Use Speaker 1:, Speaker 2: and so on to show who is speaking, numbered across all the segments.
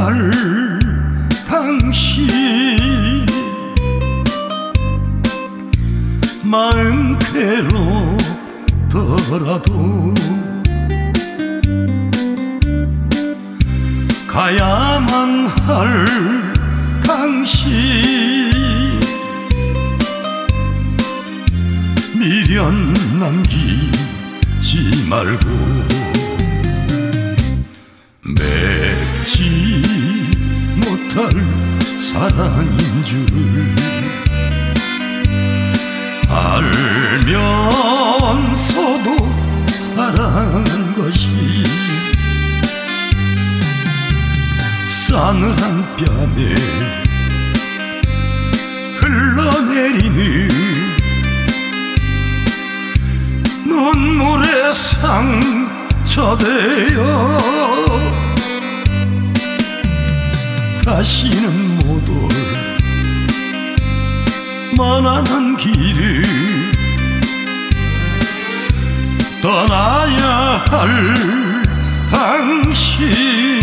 Speaker 1: 할 당신 마음 괴롭더라도 가야만 할 당신 미련 남기지 말고 맺지 못할 사랑인 줄 알면서도 사랑한 것이 싸늘한 뺨에 흘러내리는 눈물의 상처되어 다시는 못 올 만한 길을 떠나야 할 당신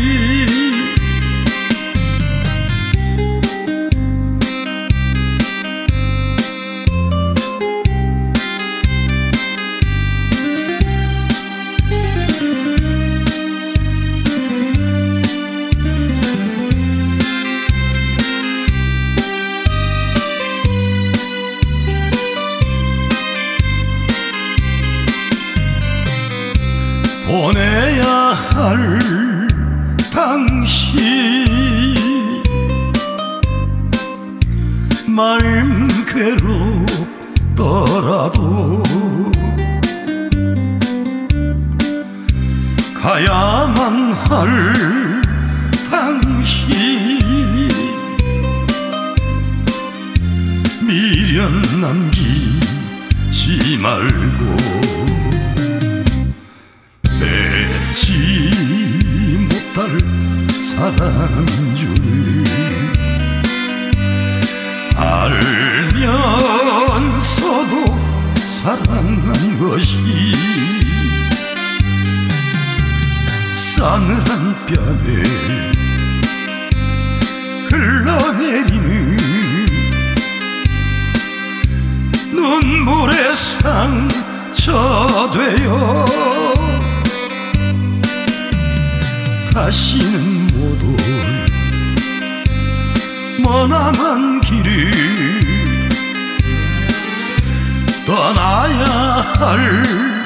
Speaker 1: 보내야 할 당신 마음 괴롭더라도 가야만 할 당신 미련 남기지 말고 맺지 못할 사랑인 줄 알면서도 사랑한 것이 싸늘한 뺨에 흘러내리는 눈물의 상처되어 다시는 못 올 머나먼 길을 떠나야 할